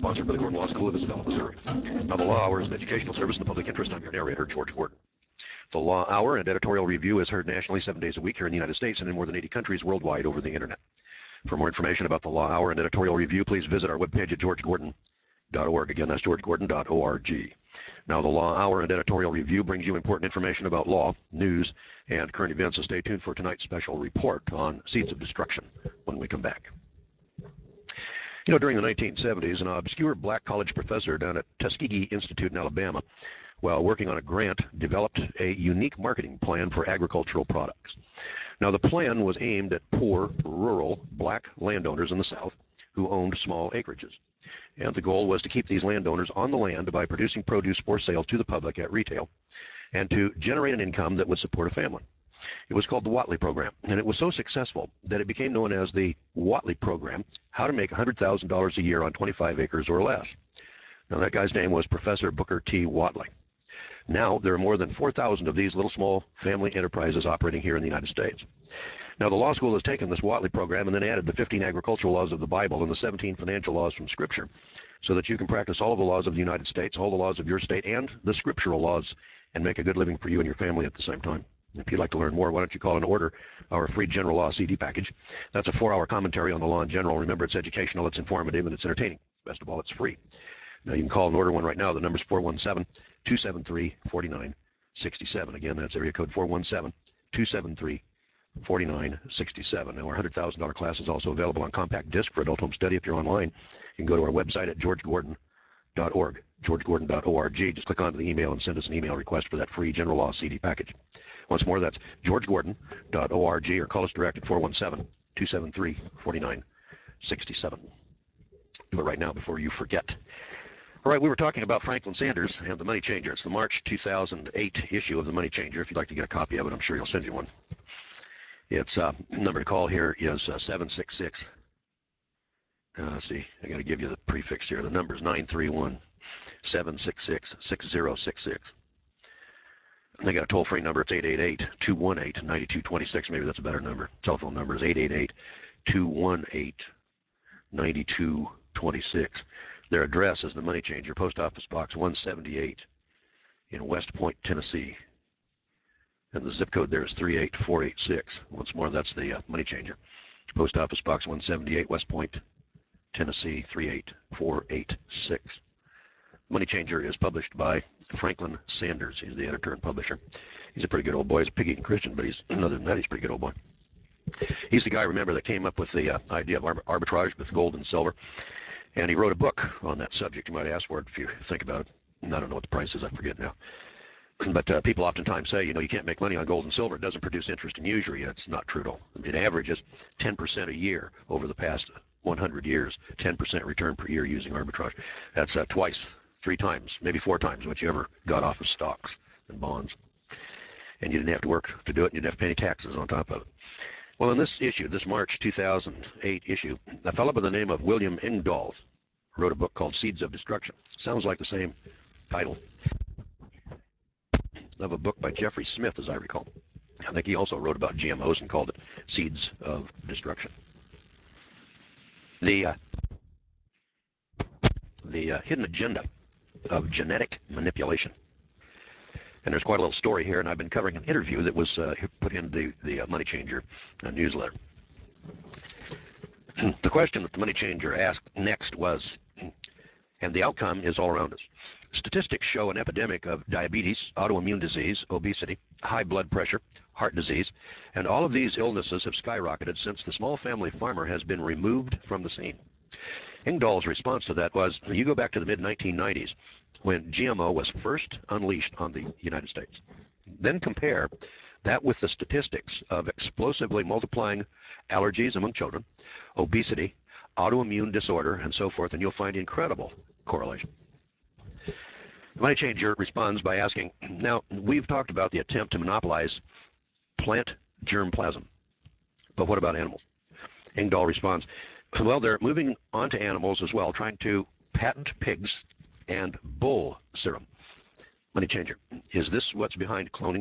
sponsored by the Gordon Law School of Isabella, Missouri. Now, the Law Hour is an educational service in the public interest. I'm your narrator, George Gordon. The Law Hour and editorial review is heard nationally 7 days a week here in the United States and in more than 80 countries worldwide over the internet. For more information about the Law Hour and editorial review, please visit our webpage at georgegordon.org. Again, that's georgegordon.org. Now, the Law Hour and editorial review brings you important information about law, news, and current events, so stay tuned for tonight's special report on seeds of destruction when we come back. You know, during the 1970s, an obscure black college professor down at Tuskegee Institute in Alabama, while working on a grant, developed a unique marketing plan for agricultural products. Now, the plan was aimed at poor, rural, black landowners in the South who owned small acreages. And the goal was to keep these landowners on the land by producing produce for sale to the public at retail and to generate an income that would support a family. It was called the Whatley Program, and it was so successful that it became known as the Whatley Program, how to make $100,000 a year on 25 acres or less. Now, that guy's name was Professor Booker T. Whatley. Now, there are more than 4,000 of these little small family enterprises operating here in the United States. Now, the law school has taken this Whatley program and then added the 15 agricultural laws of the Bible and the 17 financial laws from Scripture so that you can practice all of the laws of the United States, all the laws of your state, and the scriptural laws and make a good living for you and your family at the same time. If you'd like to learn more, why don't you call and order our free general law CD package. That's a 4-hour commentary on the law in general. Remember, it's educational, it's informative, and it's entertaining. Best of all, it's free. Now, you can call and order one right now. The number's 417-273-4967. Again, that's area code 417-273-4967. Now, our $100,000 class is also available on compact disc for adult home study. If you're online, you can go to our website at georgegordon.org, georgegordon.org. Just click onto the email and send us an email request for that free general law CD package. Once more, that's georgegordon.org, or call us direct at 417-273-4967. Do it right now before you forget. All right, we were talking about Franklin Sanders and the Money Changer. It's the March 2008 issue of the Money Changer. If you'd like to get a copy of it, I'm sure he'll send you one. Its number to call here is 766. Let's see, I got to give you the prefix here. The number is 931-766-6066. And they got a toll-free number. It's 888-218-9226. Maybe that's a better number. Telephone number is 888-218-9226. Their address is the Money Changer, Post Office Box 178 in West Point, Tennessee. And the zip code there is 38486. Once more, that's the Money Changer. Post Office Box 178, West Point, Tennessee, 38486. Money Changer is published by Franklin Sanders. He's the editor and publisher. He's a pretty good old boy. He's a pig-eating Christian, but other than that, he's a pretty good old boy. He's the guy, remember, that came up with the idea of arbitrage with gold and silver. And he wrote a book on that subject. You might ask for it if you think about it. I don't know what the price is. I forget now. But people oftentimes say, you can't make money on gold and silver. It doesn't produce interest and usury. That's not true at all. It averages 10% a year over the past 100 years, 10% return per year using arbitrage. That's twice, 3 times, maybe 4 times what you ever got off of stocks and bonds. And you didn't have to work to do it, and you didn't have to pay any taxes on top of it. Well, in this issue, this March 2008 issue, a fellow by the name of William Engdahl wrote a book called Seeds of Destruction. Sounds like the same title of a book by Jeffrey Smith, as I recall. I think he also wrote about GMOs and called it Seeds of Destruction. The hidden agenda of genetic manipulation. And there's quite a little story here, and I've been covering an interview that was put in the Money Changer newsletter. The question that the Money Changer asked next was, and the outcome is all around us. Statistics show an epidemic of diabetes, autoimmune disease, obesity, high blood pressure, heart disease, and all of these illnesses have skyrocketed since the small family farmer has been removed from the scene. Engdahl's response to that was, you go back to the mid-1990s when GMO was first unleashed on the United States. Then compare that with the statistics of explosively multiplying allergies among children, obesity, autoimmune disorder, and so forth, and you'll find incredible correlation. The Money Changer responds by asking, now, we've talked about the attempt to monopolize plant germplasm, but what about animals? Engdahl responds, well, they're moving on to animals as well, trying to patent pigs and bull serum. Money Changer, is this what's behind cloning?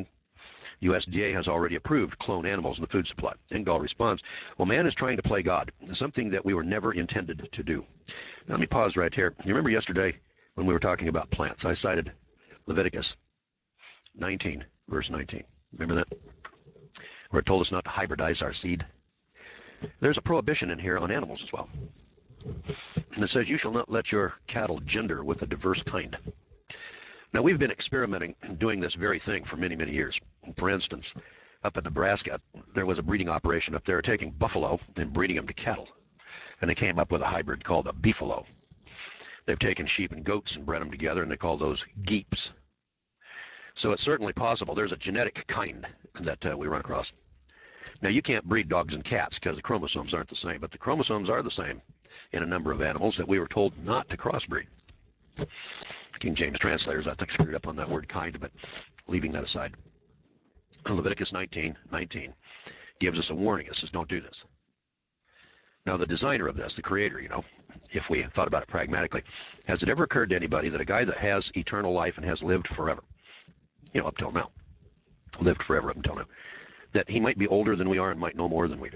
USDA has already approved cloned animals in the food supply. Engdahl responds, well, man is trying to play God, something that we were never intended to do. Now, let me pause right here. You remember yesterday when we were talking about plants, I cited Leviticus 19, verse 19. Remember that? Where it told us not to hybridize our seed. There's a prohibition in here on animals as well. And it says, you shall not let your cattle gender with a diverse kind. Now, we've been experimenting doing this very thing for many, many years. For instance, up in Nebraska, there was a breeding operation up there taking buffalo and breeding them to cattle. And they came up with a hybrid called a beefalo. They've taken sheep and goats and bred them together, and they call those geeps. So it's certainly possible. There's a genetic kind that we run across. Now, you can't breed dogs and cats because the chromosomes aren't the same, but the chromosomes are the same in a number of animals that we were told not to crossbreed. King James translators, I think, screwed up on that word kind, but leaving that aside. Leviticus 19:19 gives us a warning. It says, don't do this. Now, the designer of this, the creator, if we thought about it pragmatically, has it ever occurred to anybody that a guy that has eternal life and has lived forever, up till now, lived forever up until now, that he might be older than we are and might know more than we do?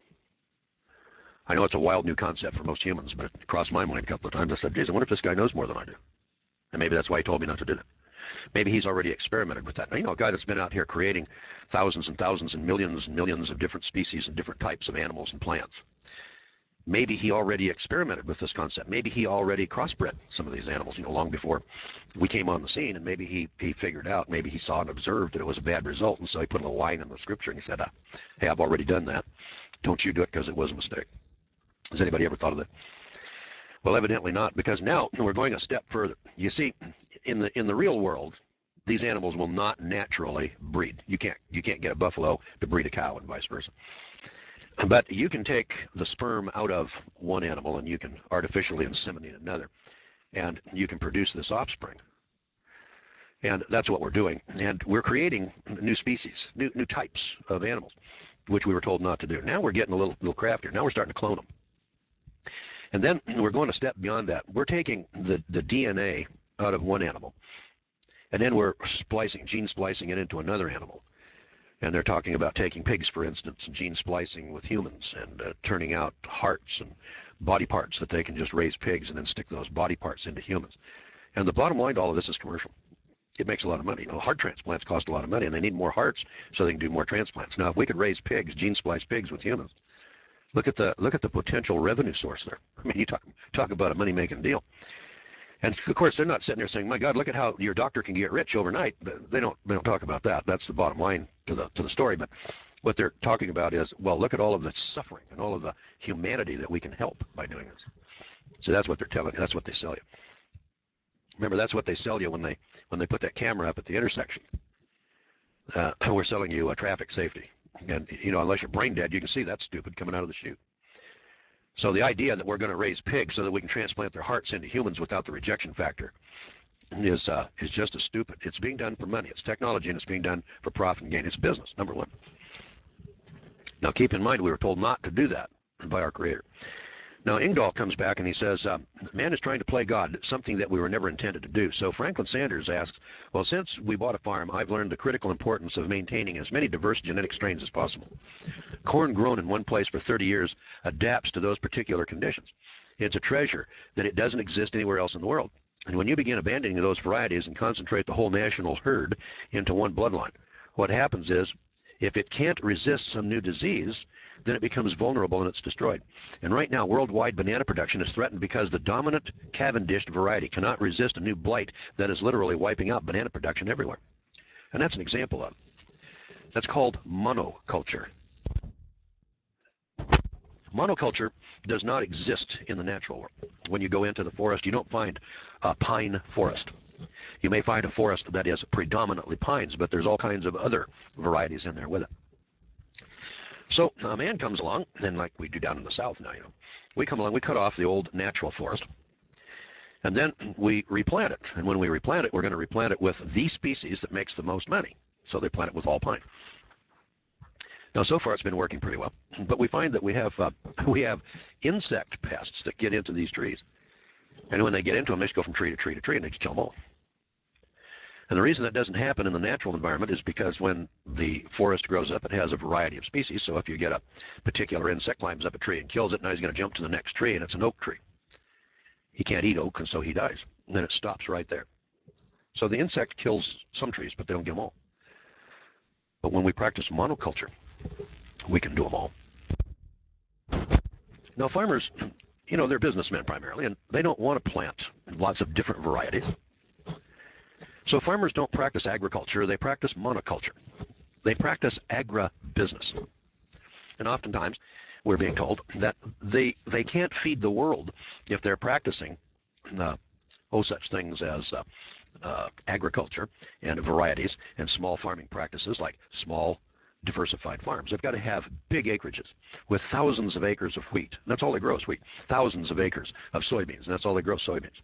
I know it's a wild new concept for most humans, but it crossed my mind a couple of times. I said, geez, I wonder if this guy knows more than I do. And maybe that's why he told me not to do that. Maybe he's already experimented with that. Now, a guy that's been out here creating thousands and thousands and millions of different species and different types of animals and plants. Maybe he already experimented with this concept. Maybe he already crossbred some of these animals, long before we came on the scene, and maybe he figured out, maybe he saw and observed that it was a bad result, and so he put a line in the scripture and he said, hey, I've already done that. Don't you do it because it was a mistake. Has anybody ever thought of that? Well, evidently not, because now we're going a step further. You see, in the real world, these animals will not naturally breed. You can't get a buffalo to breed a cow and vice versa. But you can take the sperm out of one animal and you can artificially inseminate another, and you can produce this offspring. And that's what we're doing. And we're creating new species, new types of animals, which we were told not to do. Now we're getting a little craftier. Now we're starting to clone them. And then we're going a step beyond that. We're taking the DNA out of one animal, and then we're gene splicing it into another animal. And they're talking about taking pigs, for instance, and gene splicing with humans and turning out hearts and body parts that they can just raise pigs and then stick those body parts into humans. And the bottom line to all of this is commercial. It makes a lot of money. Heart transplants cost a lot of money, and they need more hearts so they can do more transplants. Now, if we could raise pigs, gene splice pigs with humans, look at the potential revenue source there. I mean, you talk about a money-making deal. And of course, they're not sitting there saying, "My God, look at how your doctor can get rich overnight." They don't talk about that. That's the bottom line to the story. But what they're talking about is, well, look at all of the suffering and all of the humanity that we can help by doing this. So that's what they're telling you. That's what they sell you. Remember, that's what they sell you when they put that camera up at the intersection. We're selling you traffic safety. And, unless you're brain dead, you can see that stupid coming out of the chute. So the idea that we're going to raise pigs so that we can transplant their hearts into humans without the rejection factor is just as stupid. It's being done for money. It's technology, and it's being done for profit and gain. It's business, number one. Now, keep in mind, we were told not to do that by our Creator. Now, Engdahl comes back and he says, man is trying to play God, something that we were never intended to do. So Franklin Sanders asks, well, since we bought a farm, I've learned the critical importance of maintaining as many diverse genetic strains as possible. Corn grown in one place for 30 years adapts to those particular conditions. It's a treasure that it doesn't exist anywhere else in the world. And when you begin abandoning those varieties and concentrate the whole national herd into one bloodline, what happens is, if it can't resist some new disease, then it becomes vulnerable and it's destroyed. And right now, worldwide banana production is threatened because the dominant Cavendish variety cannot resist a new blight that is literally wiping out banana production everywhere. And that's an example of it. That's called monoculture. Monoculture does not exist in the natural world. When you go into the forest, you don't find a pine forest. You may find a forest that is predominantly pines, but there's all kinds of other varieties in there with it. So a man comes along, and like we do down in the South now, we come along, we cut off the old natural forest, and then we replant it. And when we replant it, we're going to replant it with the species that makes the most money. So they plant it with all pine. Now, so far it's been working pretty well, but we find that we have insect pests that get into these trees, and when they get into them, they just go from tree to tree to tree, and they just kill them all. And the reason that doesn't happen in the natural environment is because when the forest grows up, it has a variety of species. So if you get a particular insect climbs up a tree and kills it, now he's going to jump to the next tree, and it's an oak tree. He can't eat oak, and so he dies. And then it stops right there. So the insect kills some trees, but they don't get them all. But when we practice monoculture, we can do them all. Now farmers, they're businessmen primarily, and they don't want to plant lots of different varieties. So farmers don't practice agriculture, they practice monoculture. They practice agribusiness. And oftentimes, we're being told that they can't feed the world if they're practicing such things as agriculture and varieties and small farming practices like small diversified farms. They've got to have big acreages with thousands of acres of wheat. That's all they grow is wheat. Thousands of acres of soybeans, and that's all they grow, soybeans.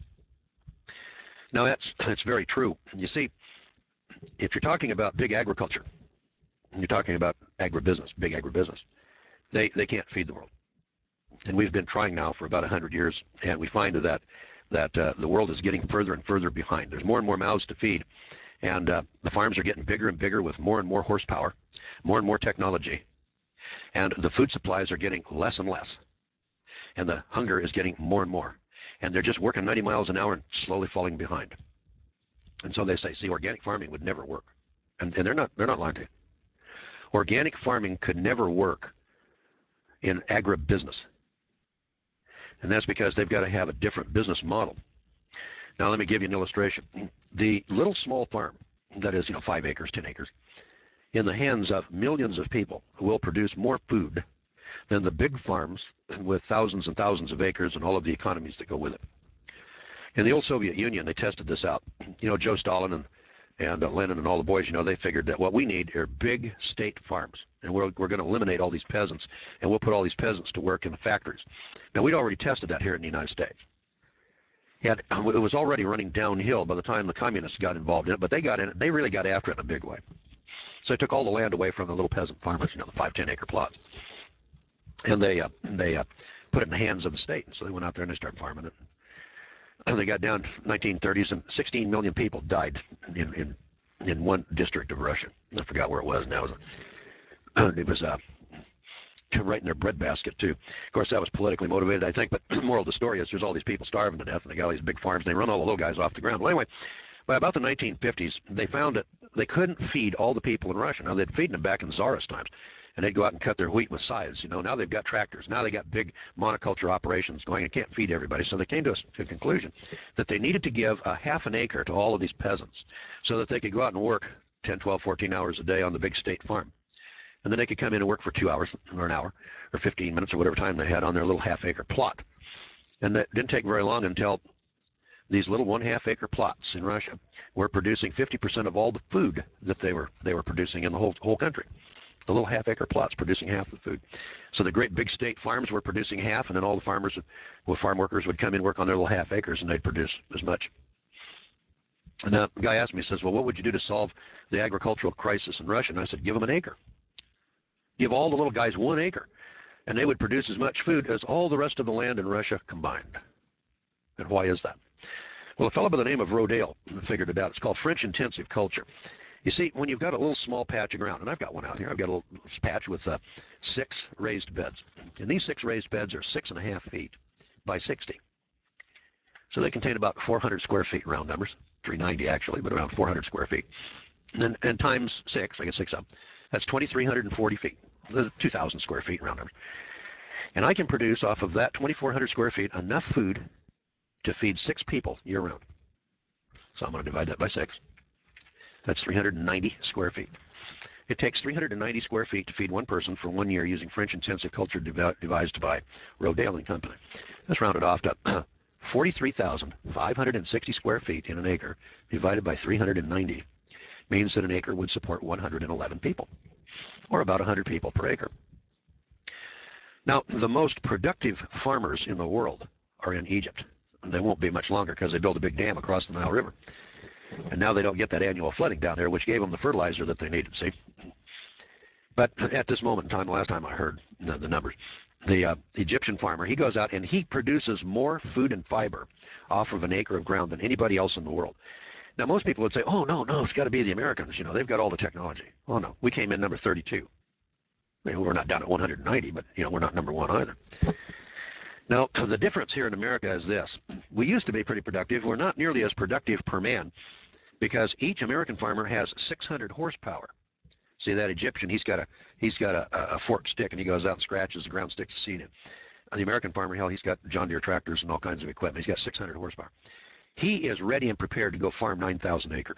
Now that's very true. You see, if you're talking about big agriculture, you're talking about agribusiness, big agribusiness, they can't feed the world. And we've been trying now for about 100 years, and we find that the world is getting further and further behind. There's more and more mouths to feed, and the farms are getting bigger and bigger with more and more horsepower, more and more technology, and the food supplies are getting less and less, and the hunger is getting more and more, and they're just working 90 miles an hour and slowly falling behind. And so they say, see, organic farming would never work, and they're not lying to you. Organic farming could never work in agribusiness. And that's because they've got to have a different business model. Now, let me give you an illustration. The little small farm, that is, 5 acres, 10 acres, in the hands of millions of people will produce more food than the big farms with thousands and thousands of acres and all of the economies that go with it. In the old Soviet Union, they tested this out. Joe Stalin and Lenin and all the boys, they figured that what we need are big state farms. And we're going to eliminate all these peasants, and we'll put all these peasants to work in the factories. Now, we'd already tested that here in the United States. And it was already running downhill by the time the communists got involved in it, but they got in it. They really got after it in a big way. So they took all the land away from the little peasant farmers, the 5, 10 acre plots. And they put it in the hands of the state. And so they went out there and they started farming it. And they got down to 1930s, and 16 million people died in one district of Russia. I forgot where it was now. It was right in their breadbasket, too. Of course, that was politically motivated, I think, but the moral of the story is there's all these people starving to death, and they got all these big farms, and they run all the little guys off the ground. Well, anyway, by about the 1950s, they found that they couldn't feed all the people in Russia. Now, they'd feed them back in Tsarist times, and they'd go out and cut their wheat with scythes. Now they've got tractors. Now they got big monoculture operations going and can't feed everybody. So they came to a conclusion that they needed to give a half an acre to all of these peasants so that they could go out and work 10, 12, 14 hours a day on the big state farm. And then they could come in and work for 2 hours or an hour or 15 minutes or whatever time they had on their little half-acre plot. And that didn't take very long until these little 1/2 acre plots in Russia were producing 50% of all the food that they were producing in the whole country. The little half-acre plots producing half the food. So the great big state farms were producing half, and then all the farm workers would come in and work on their little half acres, and they'd produce as much. And the guy asked me, he says, well, what would you do to solve the agricultural crisis in Russia? And I said, give them an acre. Give all the little guys 1 acre, and they would produce as much food as all the rest of the land in Russia combined. And why is that? Well, a fellow by the name of Rodale figured it out. It's called French intensive culture. You see, when you've got a little small patch of ground, and I've got one out here, I've got a little patch with 6 raised beds. And these 6 raised beds are 6.5 feet by 60. So they contain about 400 square feet, round numbers, 390 actually, but around 400 square feet. And times 6, I get 6 up, that's 2,340 feet, 2,000 square feet, round numbers. And I can produce off of that 2,400 square feet enough food to feed 6 people year round. So I'm going to divide that by 6. That's 390 square feet. It takes 390 square feet to feed 1 person for 1 year using French intensive culture devised by Rodale and Company. That's rounded off to 43,560 square feet in an acre divided by 390 means that an acre would support 111 people, or about 100 people per acre. Now, the most productive farmers in the world are in Egypt. They won't be much longer because they built a big dam across the Nile River. And now they don't get that annual flooding down there, which gave them the fertilizer that they needed, see? But at this moment in time, the last time I heard the numbers, the Egyptian farmer, he goes out and he produces more food and fiber off of an acre of ground than anybody else in the world. Now, most people would say, oh, no, no, it's got to be the Americans. You know, they've got all the technology. Oh, no, we came in number 32. I mean, we're not down at 190, but, you know, we're not number one either. Now, the difference here in America is this. We used to be pretty productive. We're not nearly as productive per man because each American farmer has 600 horsepower. See that Egyptian? He's got a forked stick, and he goes out and scratches the ground, sticks the seed in. The American farmer, hell, he's got John Deere tractors and all kinds of equipment. He's got 600 horsepower. He is ready and prepared to go farm 9,000 acres.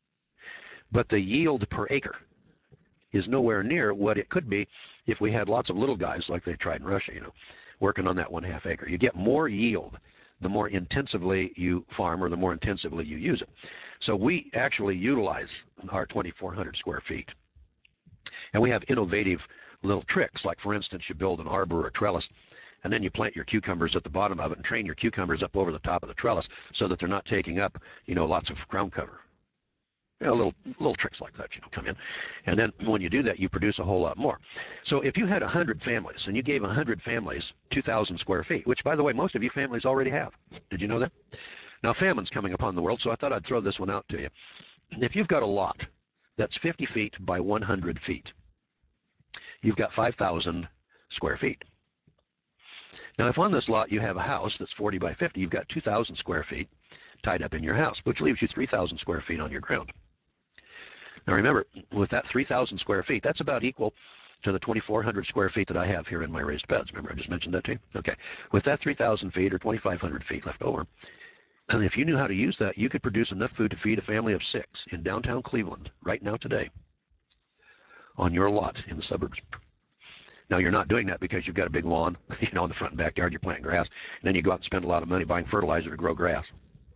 But the yield per acre is nowhere near what it could be if we had lots of little guys like they tried in Russia, you know, working on that 1/2 acre. You get more yield the more intensively you farm or the more intensively you use it. So we actually utilize our 2,400 square feet. And we have innovative little tricks, like for instance, you build an arbor or trellis, and then you plant your cucumbers at the bottom of it and train your cucumbers up over the top of the trellis so that they're not taking up, you know, lots of ground cover. You know, little tricks like that, you know, come in. And then when you do that, you produce a whole lot more. So if you had 100 families and you gave 100 families 2,000 square feet, which, by the way, most of you families already have. Did you know that? Now, famine's coming upon the world, so I thought I'd throw this one out to you. If you've got a lot that's 50 feet by 100 feet, you've got 5,000 square feet. Now, if on this lot you have a house that's 40 by 50, you've got 2,000 square feet tied up in your house, which leaves you 3,000 square feet on your ground. Now remember, with that 3,000 square feet, that's about equal to the 2,400 square feet that I have here in my raised beds. Remember, I just mentioned that to you? Okay. With that 3,000 feet or 2,500 feet left over, and if you knew how to use that, you could produce enough food to feed a family of 6 in downtown Cleveland right now today on your lot in the suburbs. Now, you're not doing that because you've got a big lawn, you know, in the front and backyard, you're planting grass, and then you go out and spend a lot of money buying fertilizer to grow grass.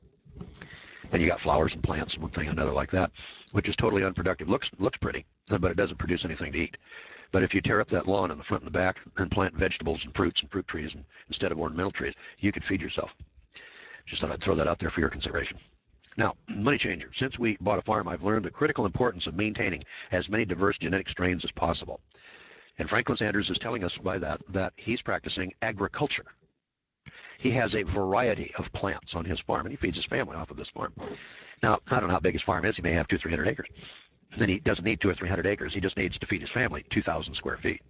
And you got flowers and plants and one thing and another like that, which is totally unproductive. Looks pretty, but it doesn't produce anything to eat. But if you tear up that lawn in the front and the back and plant vegetables and fruits and fruit trees instead of ornamental trees, you could feed yourself. Just thought I'd throw that out there for your consideration. Now, money changer. Since we bought a farm, I've learned the critical importance of maintaining as many diverse genetic strains as possible. And Franklin Sanders is telling us by that he's practicing agriculture. He has a variety of plants on his farm, and he feeds his family off of this farm. Now, I don't know how big his farm is. He may have 200-300 acres. And he doesn't need 200 or 300 acres. He just needs to feed his family 2,000 square feet.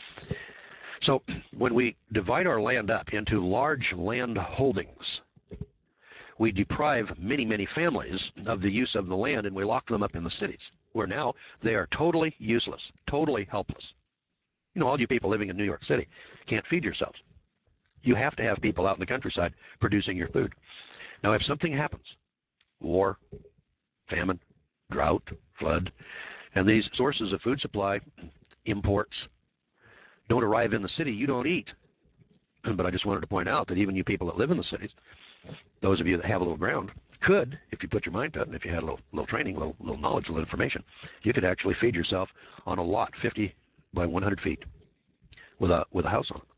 So when we divide our land up into large land holdings, we deprive many, many families of the use of the land, and we lock them up in the cities, where now they are totally useless, totally helpless. You know, all you people living in New York City can't feed yourselves. You have to have people out in the countryside producing your food. Now, if something happens, war, famine, drought, flood, and these sources of food supply, imports, don't arrive in the city, you don't eat. But I just wanted to point out that even you people that live in the cities, those of you that have a little ground, could, if you put your mind to it, and if you had a little training, a little knowledge, a little information, you could actually feed yourself on a lot 50 by 100 feet with a house on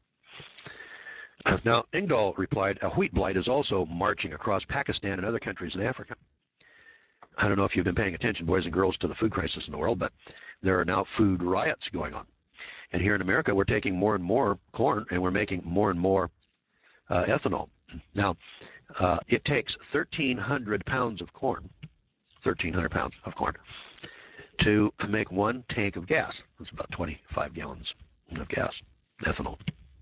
it. Now, Engdahl replied, a wheat blight is also marching across Pakistan and other countries in Africa. I don't know if you've been paying attention, boys and girls, to the food crisis in the world, but there are now food riots going on. And here in America, we're taking more and more corn, and we're making more and more ethanol. Now, it takes 1,300 pounds of corn, 1,300 pounds of corn, to make 1 tank of gas. That's about 25 gallons of gas, ethanol.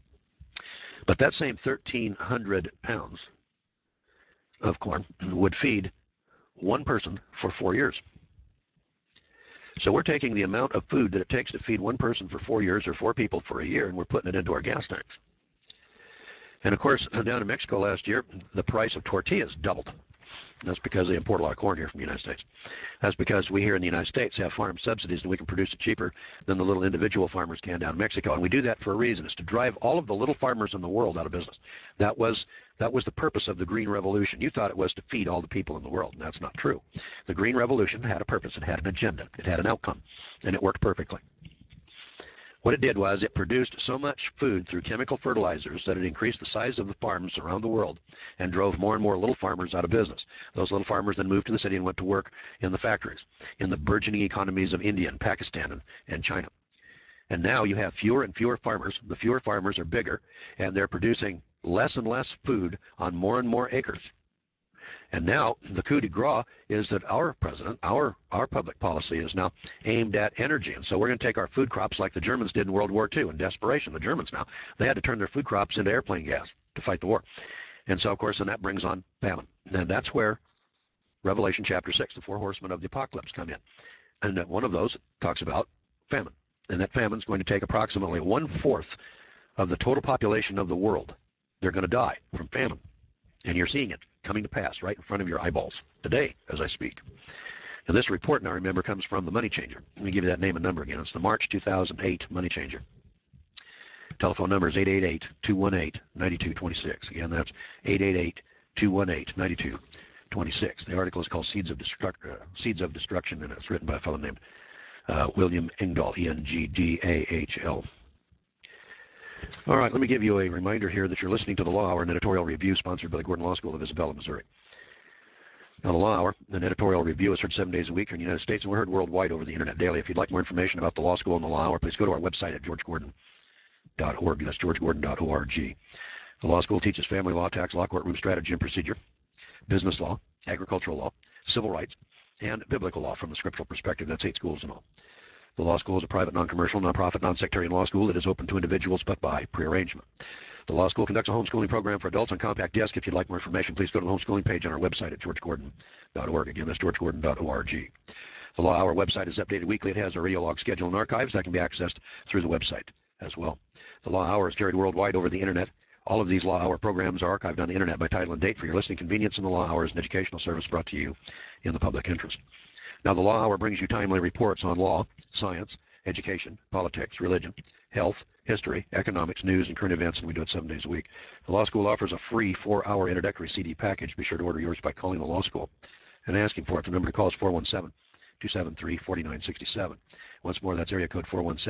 But that same 1,300 pounds of corn would feed 1 person for 4 years. So we're taking the amount of food that it takes to feed 1 person for 4 years or 4 people for a year, and we're putting it into our gas tanks. And of course, down in Mexico last year, the price of tortillas doubled. That's because they import a lot of corn here from the United States. That's because we here in the United States have farm subsidies, and we can produce it cheaper than the little individual farmers can down in Mexico. And we do that for a reason. It's to drive all of the little farmers in the world out of business. That was the purpose of the Green Revolution. You thought it was to feed all the people in the world, and that's not true. The Green Revolution had a purpose. It had an agenda. It had an outcome, and it worked perfectly. What it did was it produced so much food through chemical fertilizers that it increased the size of the farms around the world and drove more and more little farmers out of business. Those little farmers then moved to the city and went to work in the factories, in the burgeoning economies of India and Pakistan and China. And now you have fewer and fewer farmers. The fewer farmers are bigger, and they're producing less and less food on more and more acres. And now the coup de grace is that our president, our public policy is now aimed at energy. And so we're going to take our food crops like the Germans did in World War II in desperation. The Germans now, they had to turn their food crops into airplane gas to fight the war. And so, of course, then that brings on famine. And that's where Revelation chapter 6, the four horsemen of the apocalypse come in. And one of those talks about famine. And that famine is going to take approximately 1/4 of the total population of the world. They're going to die from famine. And you're seeing it coming to pass right in front of your eyeballs today as I speak. And this report, now remember, comes from the Money Changer. Let me give you that name and number again. It's the March 2008 Money Changer. Telephone number is 888-218-9226. Again, that's 888-218-9226. The article is called Seeds of Destruction, and it's written by a fellow named William Engdahl, Engdahl. All right, let me give you a reminder here that you're listening to the Law Hour, an editorial review sponsored by the Gordon Law School of Isabella, Missouri. Now, the Law Hour, an editorial review, is heard 7 days a week here in the United States, and we're heard worldwide over the internet daily. If you'd like more information about the Law School and the Law Hour, please go to our website at georgegordon.org. That's georgegordon.org. The Law School teaches family law, tax law, courtroom strategy and procedure, business law, agricultural law, civil rights, and biblical law from the scriptural perspective. That's 8 schools in all. The law school is a private, non-commercial, non-profit, non-sectarian law school that is open to individuals but by prearrangement. The law school conducts a homeschooling program for adults on compact disc. If you'd like more information, please go to the homeschooling page on our website at georgegordon.org. Again, that's georgegordon.org. The Law Hour website is updated weekly. It has a radio log schedule and archives that can be accessed through the website as well. The Law Hour is carried worldwide over the internet. All of these Law Hour programs are archived on the internet by title and date for your listening convenience, and the Law Hour is an educational service brought to you in the public interest. Now, the Law Hour brings you timely reports on law, science, education, politics, religion, health, history, economics, news, and current events, and we do it 7 days a week. The Law School offers a free 4-hour introductory CD package. Be sure to order yours by calling the Law School and asking for it. The number to call is 417-273-4967. Once more, that's area code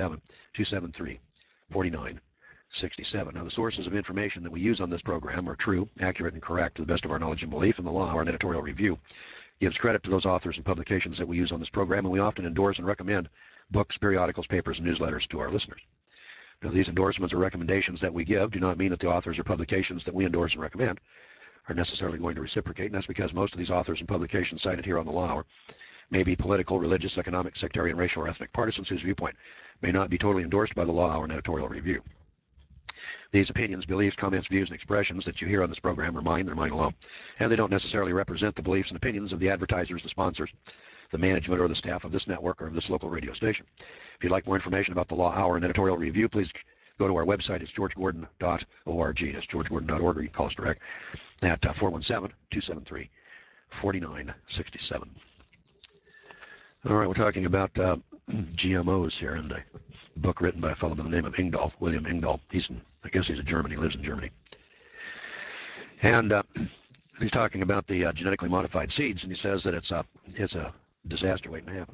417-273-4967. Now, the sources of information that we use on this program are true, accurate, and correct to the best of our knowledge and belief, and the Law Hour and editorial review gives credit to those authors and publications that we use on this program, and we often endorse and recommend books, periodicals, papers, and newsletters to our listeners. Now, these endorsements or recommendations that we give do not mean that the authors or publications that we endorse and recommend are necessarily going to reciprocate, and that's because most of these authors and publications cited here on the Law Hour may be political, religious, economic, sectarian, racial, or ethnic partisans whose viewpoint may not be totally endorsed by the Law Hour and editorial review. These opinions, beliefs, comments, views, and expressions that you hear on this program are mine. They're mine alone. And they don't necessarily represent the beliefs and opinions of the advertisers, the sponsors, the management, or the staff of this network or of this local radio station. If you'd like more information about the Law Hour and editorial review, please go to our website. It's georgegordon.org. That's georgegordon.org, or you can call us direct at 417-273-4967. All right, we're talking about GMOs here in the book written by a fellow by the name of Engdahl, William Engdahl. I guess he's a German. He lives in Germany. And he's talking about the genetically modified seeds, and he says that it's a disaster waiting to happen.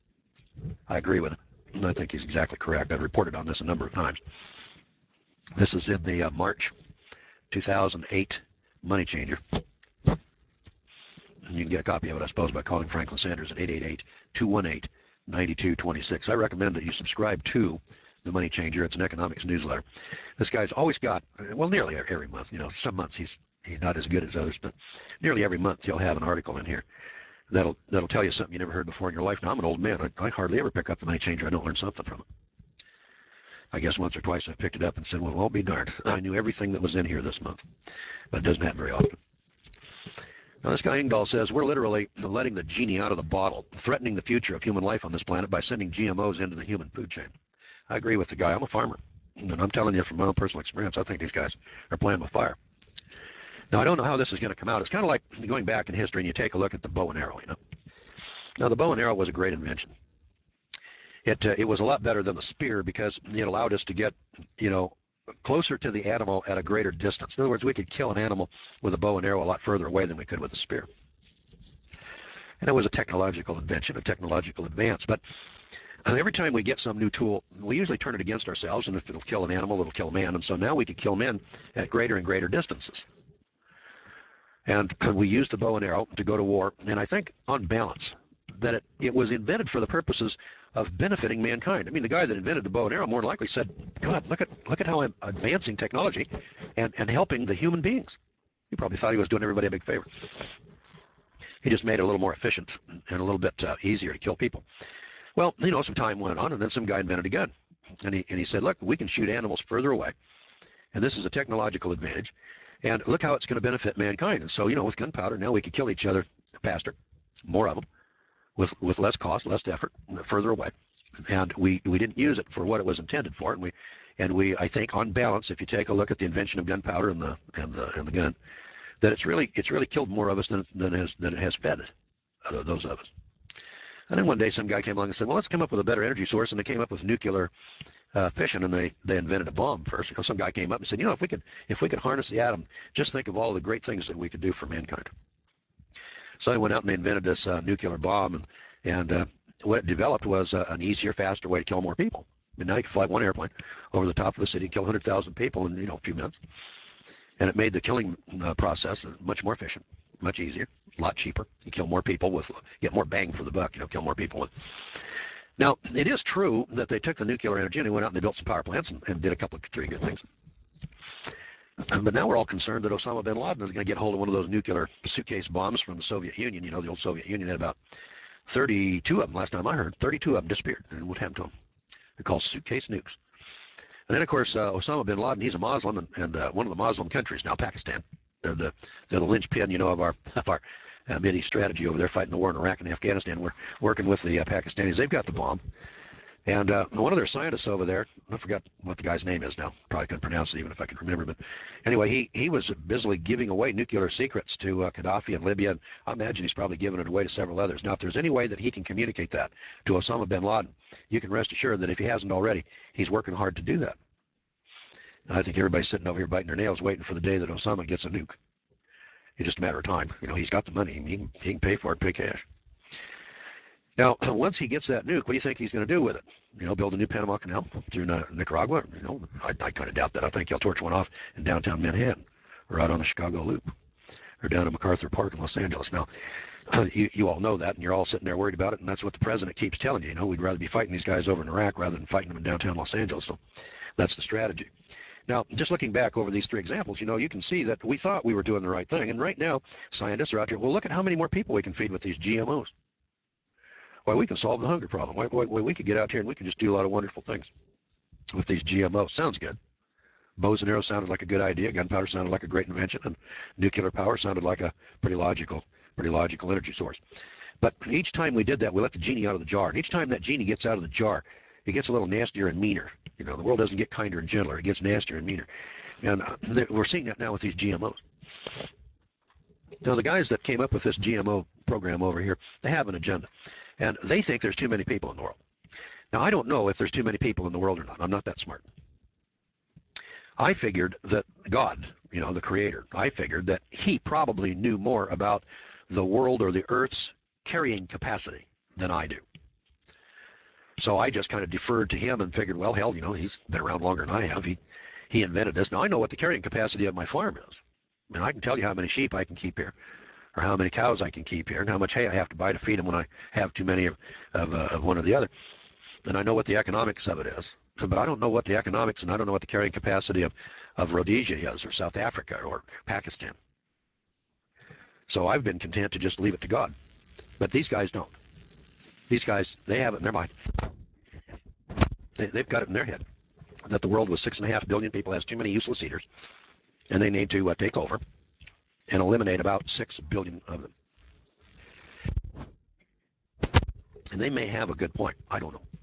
I agree with him, and I think he's exactly correct. I've reported on this a number of times. This is in the March 2008 Money Changer. And you can get a copy of it, I suppose, by calling Franklin Sanders at 888-218-9226. I recommend that you subscribe to the Money Changer. It's an economics newsletter. This guy's always got, well, nearly every month. You know, some months he's not as good as others, but nearly every month he'll have an article in here that'll tell you something you never heard before in your life. Now, I'm an old man. I hardly ever pick up the Money Changer. I don't learn something from it. I guess once or twice I've picked it up and said, well, I'll be darned. I knew everything that was in here this month. But it doesn't happen very often. Now, this guy Engdahl says we're literally letting the genie out of the bottle, threatening the future of human life on this planet by sending GMOs into the human food chain. I agree with the guy. I'm a farmer, and I'm telling you from my own personal experience, I think these guys are playing with fire. Now, I don't know how this is going to come out. It's kind of like going back in history and you take a look at the bow and arrow, you know. Now, the bow and arrow was a great invention. It was a lot better than the spear because it allowed us to get, you know, closer to the animal at a greater distance. In other words, we could kill an animal with a bow and arrow a lot further away than we could with a spear. And it was a technological invention, a technological advance. But every time we get some new tool, we usually turn it against ourselves, and if it'll kill an animal, it'll kill man. And so now we can kill men at greater and greater distances. And we use the bow and arrow to go to war. And I think, on balance, that it was invented for the purposes of benefiting mankind. I mean, the guy that invented the bow and arrow more than likely said, God, look at how I'm advancing technology and helping the human beings. He probably thought he was doing everybody a big favor. He just made it a little more efficient and a little bit easier to kill people. Well, some time went on, and then some guy invented a gun. And he said, look, we can shoot animals further away, and this is a technological advantage, and look how it's going to benefit mankind. And so, with gunpowder, now we can kill each other faster, more of them, with less cost, less effort, further away. And we didn't use it for what it was intended for, and we I think on balance, if you take a look at the invention of gunpowder and the gun, that it's really killed more of us than it has fed those of us. And then one day some guy came along and said, well, let's come up with a better energy source, and they came up with nuclear fission, and they invented a bomb first. Some guy came up and said, if we could harness the atom, just think of all the great things that we could do for mankind. So they went out and they invented this nuclear bomb, and what it developed was an easier, faster way to kill more people. And now you can fly one airplane over the top of the city and kill 100,000 people in a few minutes. And it made the killing process much more efficient, much easier, a lot cheaper. You kill more people get more bang for the buck. Kill more people with. Now, it is true that they took the nuclear energy and they went out and they built some power plants and did three good things. But now we're all concerned that Osama bin Laden is going to get hold of one of those nuclear suitcase bombs from the Soviet Union. The old Soviet Union had about 32 of them last time I heard. 32 of them disappeared. And what happened to them? They're called suitcase nukes. And then, of course, Osama bin Laden, he's a Muslim, and one of the Muslim countries now, Pakistan. They're the linchpin, of our Mideast strategy over there, fighting the war in Iraq and Afghanistan. We're working with the Pakistanis. They've got the bomb. And one of their scientists over there, I forgot what the guy's name is now. Probably couldn't pronounce it even if I could remember. But anyway, he was busily giving away nuclear secrets to Gaddafi and Libya. And I imagine he's probably given it away to several others. Now, if there's any way that he can communicate that to Osama bin Laden, you can rest assured that if he hasn't already, he's working hard to do that. And I think everybody's sitting over here biting their nails waiting for the day that Osama gets a nuke. It's just a matter of time. He's got the money. He can pay for it, pay cash. Now, once he gets that nuke, what do you think he's going to do with it? Build a new Panama Canal through Nicaragua? I kind of doubt that. I think he'll torch one off in downtown Manhattan, or out on the Chicago Loop, or down at MacArthur Park in Los Angeles. Now, you all know that, and you're all sitting there worried about it, and that's what the president keeps telling you. We'd rather be fighting these guys over in Iraq rather than fighting them in downtown Los Angeles. So that's the strategy. Now, just looking back over these three examples, you can see that we thought we were doing the right thing, and right now, scientists are out there, well, look at how many more people we can feed with these GMOs. Why, we can solve the hunger problem. Why, we could get out here and we can just do a lot of wonderful things with these GMOs. Sounds good. Bows and arrows sounded like a good idea. Gunpowder sounded like a great invention. And nuclear power sounded like a pretty logical energy source. But each time we did that, we let the genie out of the jar. And each time that genie gets out of the jar, it gets a little nastier and meaner. The world doesn't get kinder and gentler. It gets nastier and meaner. And we're seeing that now with these GMOs. Now, the guys that came up with this GMO program over here, they have an agenda. And they think there's too many people in the world. Now, I don't know if there's too many people in the world or not. I'm not that smart. I figured that God, the creator, I figured that he probably knew more about the world or the earth's carrying capacity than I do. So I just kind of deferred to him and figured, well, hell, he's been around longer than I have. He invented this. Now, I know what the carrying capacity of my farm is. I mean, I can tell you how many sheep I can keep here, or how many cows I can keep here, and how much hay I have to buy to feed them when I have too many of one or the other. And I know what the economics of it is. But I don't know what the economics, and I don't know what the carrying capacity of Rhodesia is, or South Africa, or Pakistan. So I've been content to just leave it to God. But these guys don't. These guys, they have it in their mind. They've got it in their head that the world with 6.5 billion people has too many useless eaters, and they need to take over and eliminate about 6 billion of them. And they may have a good point. I don't know.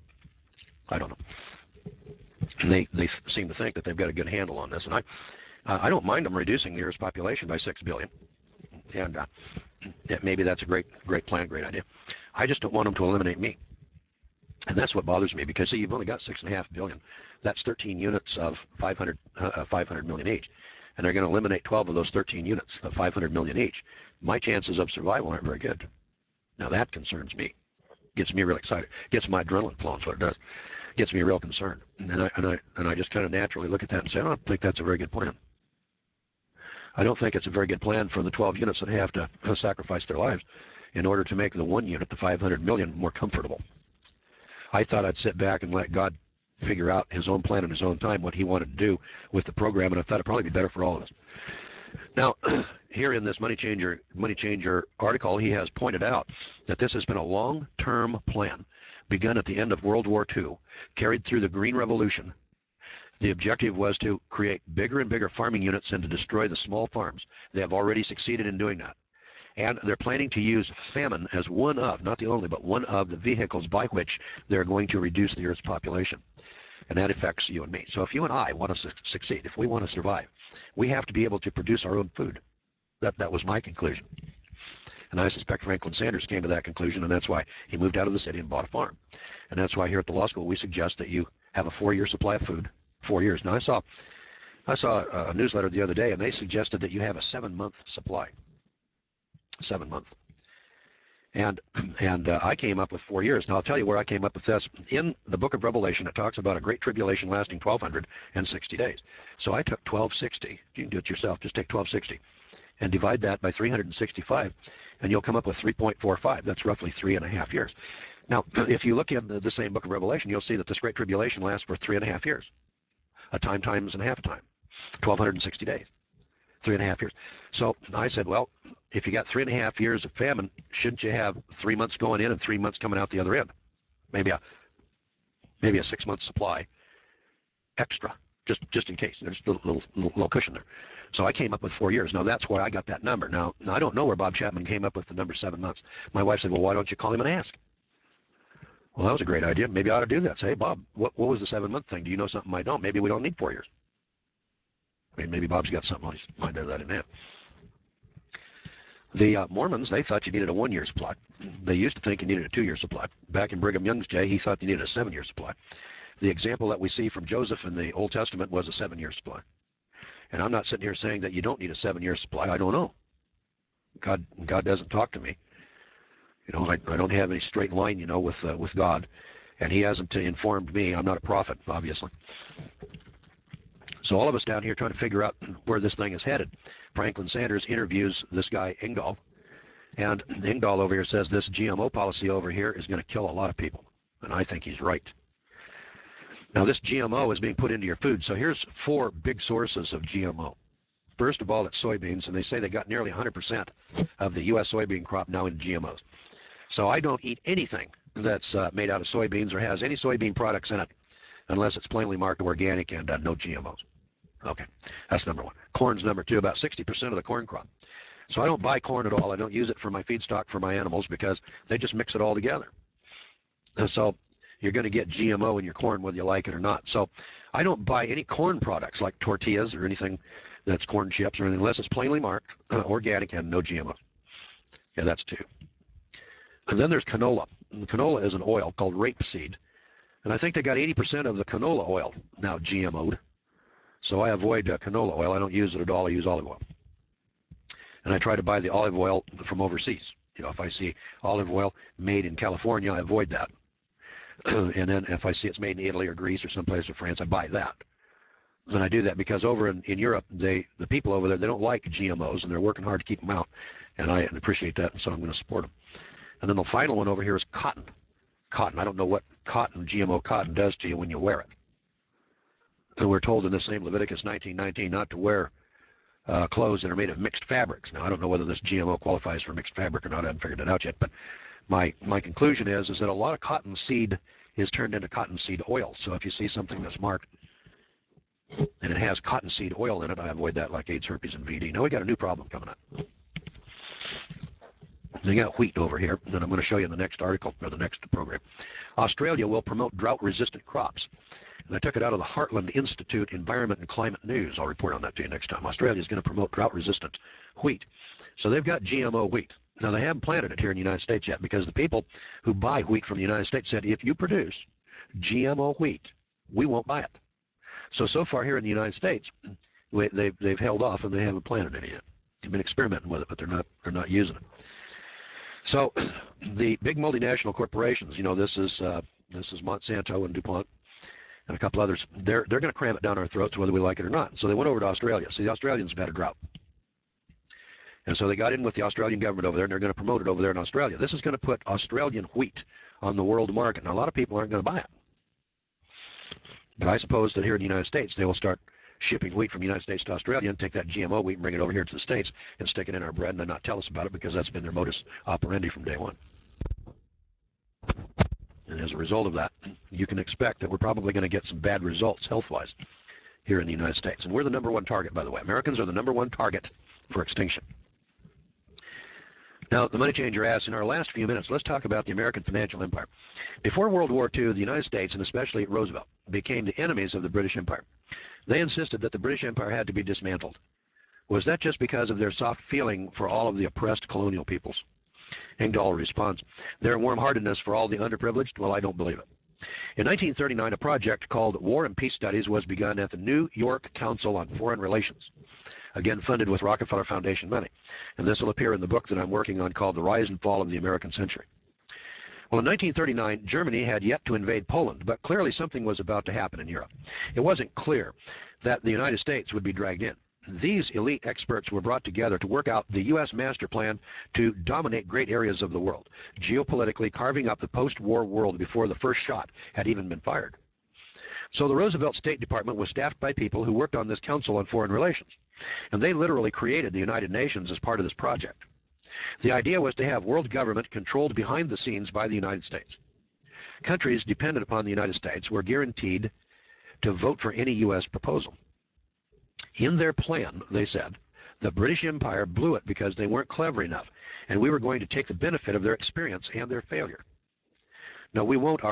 And they seem to think that they've got a good handle on this. And I don't mind them reducing the Earth's population by 6 billion. And maybe that's a great plan, great idea. I just don't want them to eliminate me. And that's what bothers me, because see, you've only got 6.5 billion. That's 13 units of 500 million each. And they're going to eliminate 12 of those 13 units of 500 million each. My chances of survival aren't very good. Now that concerns me. Gets me real excited. Gets my adrenaline flowing, is what it does. Gets me real concerned. And I just kind of naturally look at that and say, I don't think that's a very good plan. I don't think it's a very good plan for the 12 units that have to sacrifice their lives in order to make the one unit, the 500 million, more comfortable. I thought I'd sit back and let God figure out his own plan in his own time, what he wanted to do with the program, and I thought it'd probably be better for all of us. Now, here in this Money Changer article, he has pointed out that this has been a long-term plan begun at the end of World War II, carried through the Green Revolution. The objective was to create bigger and bigger farming units and to destroy the small farms. They have already succeeded in doing that. And they're planning to use famine as one of, not the only, but one of the vehicles by which they're going to reduce the Earth's population. And that affects you and me. So if you and I want to succeed, if we want to survive, we have to be able to produce our own food. That was my conclusion. And I suspect Franklin Sanders came to that conclusion, and that's why he moved out of the city and bought a farm. And that's why here at the law school we suggest that you have a 4-year supply of food. 4 years. Now I saw a newsletter the other day, and they suggested that you have a 7-month supply. 7-month. And I came up with 4 years. Now I'll tell you where I came up with this. In the book of Revelation, it talks about a great tribulation lasting 1,260 days. So I took 1,260. You can do it yourself. Just take 1,260 and divide that by 365, and you'll come up with 3.45. That's roughly 3.5 years. Now, if you look in the same book of Revelation, you'll see that this great tribulation lasts for 3.5 years. A time times and a half a time. 1,260 days. 3.5 years. So I said, well, if you got 3.5 years of famine, shouldn't you have 3 months going in and 3 months coming out the other end? Maybe a 6-month supply extra, just in case. There's a little cushion there. So I came up with 4 years. Now that's why I got that number. Now I don't know where Bob Chapman came up with the number 7 months. My wife said, well, why don't you call him and ask? Well, that was a great idea. Maybe I ought to do that. Say, hey, Bob, what was the 7-month thing? Do you know something I don't? Maybe we don't need 4 years. I mean, maybe Bob's got something on his mind there that I didn't have. The Mormons, they thought you needed a 1-year supply. They used to think you needed a 2-year supply. Back in Brigham Young's day, he thought you needed a 7-year supply. The example that we see from Joseph in the Old Testament was a 7-year supply. And I'm not sitting here saying that you don't need a 7-year supply. I don't know. God doesn't talk to me. You know, I don't have any straight line, you know, with God. And he hasn't informed me. I'm not a prophet, obviously. So all of us down here trying to figure out where this thing is headed. Franklin Sanders interviews this guy, Engdahl. And Engdahl over here says this GMO policy over here is going to kill a lot of people. And I think he's right. Now, this GMO is being put into your food. So here's 4 big sources of GMO. First of all, it's soybeans, and they say they got nearly 100% of the U.S. soybean crop now into GMOs. So I don't eat anything that's made out of soybeans or has any soybean products in it unless it's plainly marked organic and no GMOs. Okay, that's number 1. Corn's number 2, about 60% of the corn crop. So I don't buy corn at all. I don't use it for my feedstock for my animals because they just mix it all together. And so you're going to get GMO in your corn whether you like it or not. So I don't buy any corn products like tortillas or anything that's corn chips or anything unless it's plainly marked organic and no GMOs. Yeah, that's 2. And then there's canola. And canola is an oil called rapeseed. And I think they got 80% of the canola oil now GMO'd. So I avoid canola oil. I don't use it at all. I use olive oil. And I try to buy the olive oil from overseas. You know, if I see olive oil made in California, I avoid that. And then if I see it's made in Italy or Greece or someplace in France, I buy that. And I do that because over in Europe, the people over there, they don't like GMOs, and they're working hard to keep them out. And I appreciate that, and so I'm going to support them. And then the final one over here is cotton. Cotton. I don't know what GMO cotton does to you when you wear it. And we're told in the same Leviticus 19:19 not to wear clothes that are made of mixed fabrics. Now, I don't know whether this GMO qualifies for mixed fabric or not. I haven't figured it out yet. But my conclusion is that a lot of cotton seed is turned into cottonseed oil. So if you see something that's marked and it has cottonseed oil in it, I avoid that like AIDS, herpes, and VD. Now we got a new problem coming up. They got wheat over here, and I'm going to show you in the next article, or the next program. Australia will promote drought-resistant crops. And I took it out of the Heartland Institute Environment and Climate News. I'll report on that to you next time. Australia is going to promote drought-resistant wheat. So they've got GMO wheat. Now, they haven't planted it here in the United States yet because the people who buy wheat from the United States said, if you produce GMO wheat, we won't buy it. So far here in the United States, they've held off and they haven't planted any yet. They've been experimenting with it, but they're not using it. So the big multinational corporations, you know, this is Monsanto and DuPont and a couple others. They're going to cram it down our throats whether we like it or not. So they went over to Australia. See, the Australians have had a drought. And so they got in with the Australian government over there, and they're going to promote it over there in Australia. This is going to put Australian wheat on the world market. Now, a lot of people aren't going to buy it. But I suppose that here in the United States, they will start shipping wheat from the United States to Australia and take that GMO wheat and bring it over here to the States and stick it in our bread and then not tell us about it because that's been their modus operandi from day one. And as a result of that, you can expect that we're probably going to get some bad results health-wise here in the United States. And we're the number one target, by the way. Americans are the number one target for extinction. Now, the Money Changer asks, in our last few minutes, let's talk about the American financial empire. Before World War II, the United States, and especially Roosevelt, became the enemies of the British Empire. They insisted that the British Empire had to be dismantled. Was that just because of their soft feeling for all of the oppressed colonial peoples? Engdahl responds, their warm-heartedness for all the underprivileged? Well, I don't believe it. In 1939, a project called War and Peace Studies was begun at the New York Council on Foreign Relations, again funded with Rockefeller Foundation money. And this will appear in the book that I'm working on called The Rise and Fall of the American Century. Well, in 1939, Germany had yet to invade Poland, but clearly something was about to happen in Europe. It wasn't clear that the United States would be dragged in. These elite experts were brought together to work out the U.S. master plan to dominate great areas of the world, geopolitically carving up the post-war world before the first shot had even been fired. So the Roosevelt State Department was staffed by people who worked on this Council on Foreign Relations, and they literally created the United Nations as part of this project. The idea was to have world government controlled behind the scenes by the United States. Countries dependent upon the United States were guaranteed to vote for any U.S. proposal. In their plan, they said, the British Empire blew it because they weren't clever enough, and we were going to take the benefit of their experience and their failure. No, we won't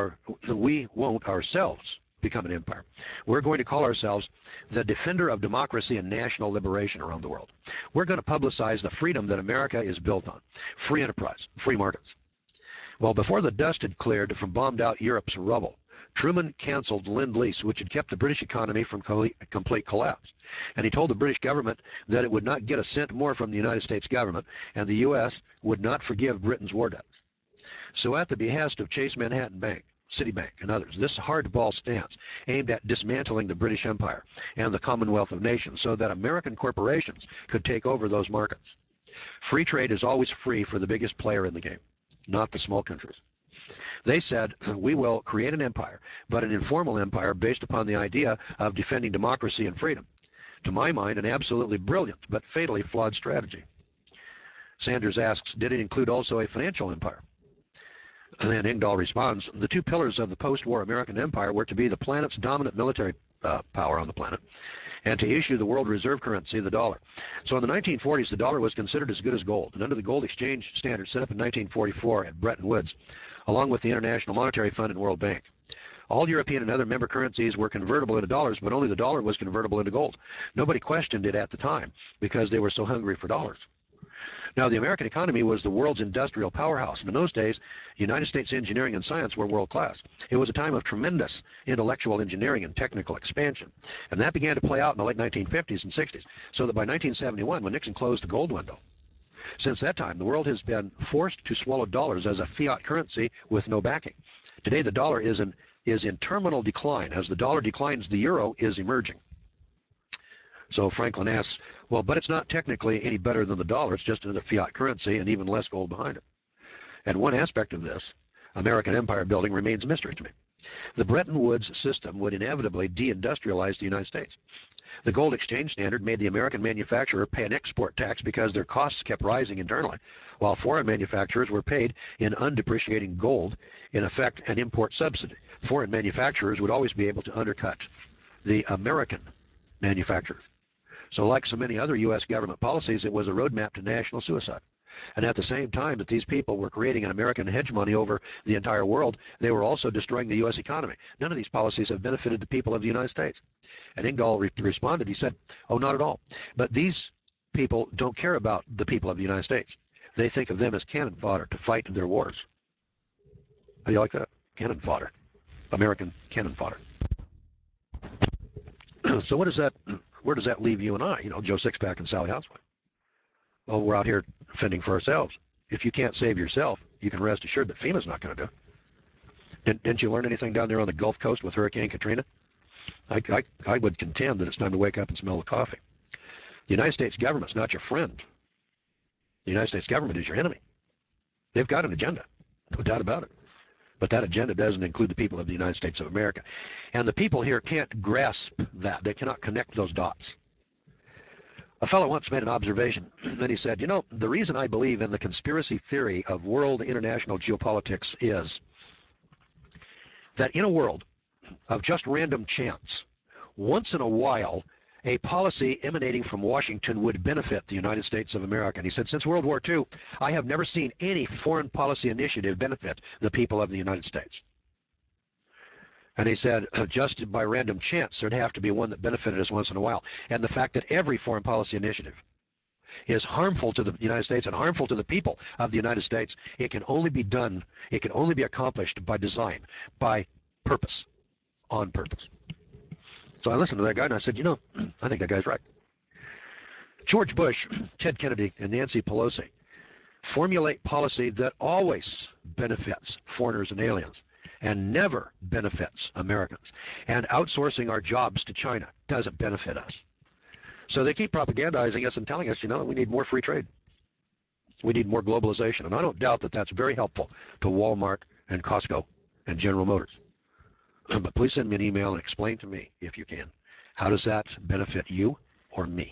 ourselves become an empire. We're going to call ourselves the defender of democracy and national liberation around the world. We're going to publicize the freedom that America is built on, free enterprise, free markets. Well, before the dust had cleared from bombed-out Europe's rubble, Truman canceled Lend-Lease, which had kept the British economy from complete collapse. And he told the British government that it would not get a cent more from the United States government, and the U.S. would not forgive Britain's war debts. So at the behest of Chase Manhattan Bank, Citibank, and others, this hardball stance aimed at dismantling the British Empire and the Commonwealth of Nations so that American corporations could take over those markets. Free trade is always free for the biggest player in the game, not the small countries. They said, we will create an empire, but an informal empire based upon the idea of defending democracy and freedom. To my mind, an absolutely brilliant but fatally flawed strategy. Sanders asks, did it include also a financial empire? And then Engdahl responds, the two pillars of the post-war American empire were to be the planet's dominant military power on the planet and to issue the world reserve currency, the dollar. So in the 1940s, the dollar was considered as good as gold. And under the gold exchange standard set up in 1944 at Bretton Woods, along with the International Monetary Fund and World Bank, all European and other member currencies were convertible into dollars, but only the dollar was convertible into gold. Nobody questioned it at the time because they were so hungry for dollars. Now, the American economy was the world's industrial powerhouse, and in those days, United States engineering and science were world-class. It was a time of tremendous intellectual engineering and technical expansion, and that began to play out in the late 1950s and 60s, so that by 1971, when Nixon closed the gold window, since that time, the world has been forced to swallow dollars as a fiat currency with no backing. Today, the dollar is in terminal decline. As the dollar declines, the euro is emerging. So Franklin asks, well, but it's not technically any better than the dollar. It's just another fiat currency and even less gold behind it. And one aspect of this American empire building remains a mystery to me. The Bretton Woods system would inevitably deindustrialize the United States. The gold exchange standard made the American manufacturer pay an export tax because their costs kept rising internally, while foreign manufacturers were paid in undepreciating gold, in effect an import subsidy. Foreign manufacturers would always be able to undercut the American manufacturers. So like so many other U.S. government policies, it was a roadmap to national suicide. And at the same time that these people were creating an American hegemony over the entire world, they were also destroying the U.S. economy. None of these policies have benefited the people of the United States. And Engdahl responded, he said, oh, not at all. But these people don't care about the people of the United States. They think of them as cannon fodder to fight their wars. How do you like that? Cannon fodder. American cannon fodder. So where does that leave you and I, Joe Sixpack and Sally Housewife? Well, we're out here fending for ourselves. If you can't save yourself, you can rest assured that FEMA's not going to do it. Didn't you learn anything down there on the Gulf Coast with Hurricane Katrina? I would contend that it's time to wake up and smell the coffee. The United States government's not your friend. The United States government is your enemy. They've got an agenda, no doubt about it. But that agenda doesn't include the people of the United States of America. And the people here can't grasp that. They cannot connect those dots. A fellow once made an observation, and he said, you know, the reason I believe in the conspiracy theory of world international geopolitics is that in a world of just random chance, once in a while, a policy emanating from Washington would benefit the United States of America. And he said, since World War II, I have never seen any foreign policy initiative benefit the people of the United States. And he said, just by random chance, there'd have to be one that benefited us once in a while. And the fact that every foreign policy initiative is harmful to the United States and harmful to the people of the United States, it can only be done, it can only be accomplished by design, by purpose, on purpose. So I listened to that guy and I said, you know, I think that guy's right. George Bush, Ted Kennedy, and Nancy Pelosi formulate policy that always benefits foreigners and aliens and never benefits Americans. And outsourcing our jobs to China doesn't benefit us. So they keep propagandizing us and telling us, you know, we need more free trade. We need more globalization. And I don't doubt that that's very helpful to Walmart and Costco and General Motors. But please send me an email and explain to me, if you can, how does that benefit you or me?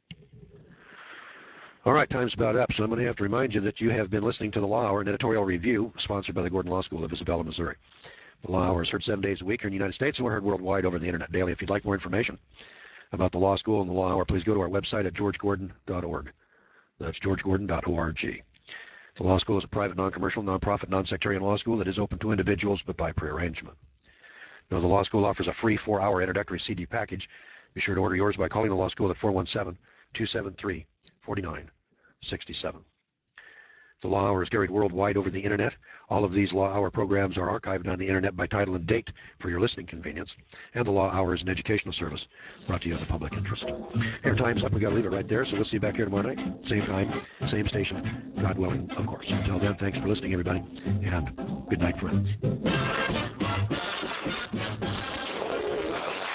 All right, time's about up, so I'm going to have to remind you that you have been listening to the Law Hour, an editorial review sponsored by the Gordon Law School of Isabella, Missouri. The Law Hour is heard 7 days a week here in the United States, and we're heard worldwide over the internet daily. If you'd like more information about the Law School and the Law Hour, please go to our website at georgegordon.org. That's georgegordon.org. The Law School is a private, non-commercial, non-profit, non-sectarian law school that is open to individuals, but by prearrangement. Now, the Law School offers a free 4-hour introductory CD package. Be sure to order yours by calling the Law School at 417-273-4967. The Law Hour is carried worldwide over the internet. All of these Law Hour programs are archived on the internet by title and date for your listening convenience. And the Law Hour is an educational service brought to you in the public interest. Our time's up. We've got to leave it right there. So we'll see you back here tomorrow night. Same time, same station. God willing, of course. Until then, thanks for listening, everybody. And good night, friends.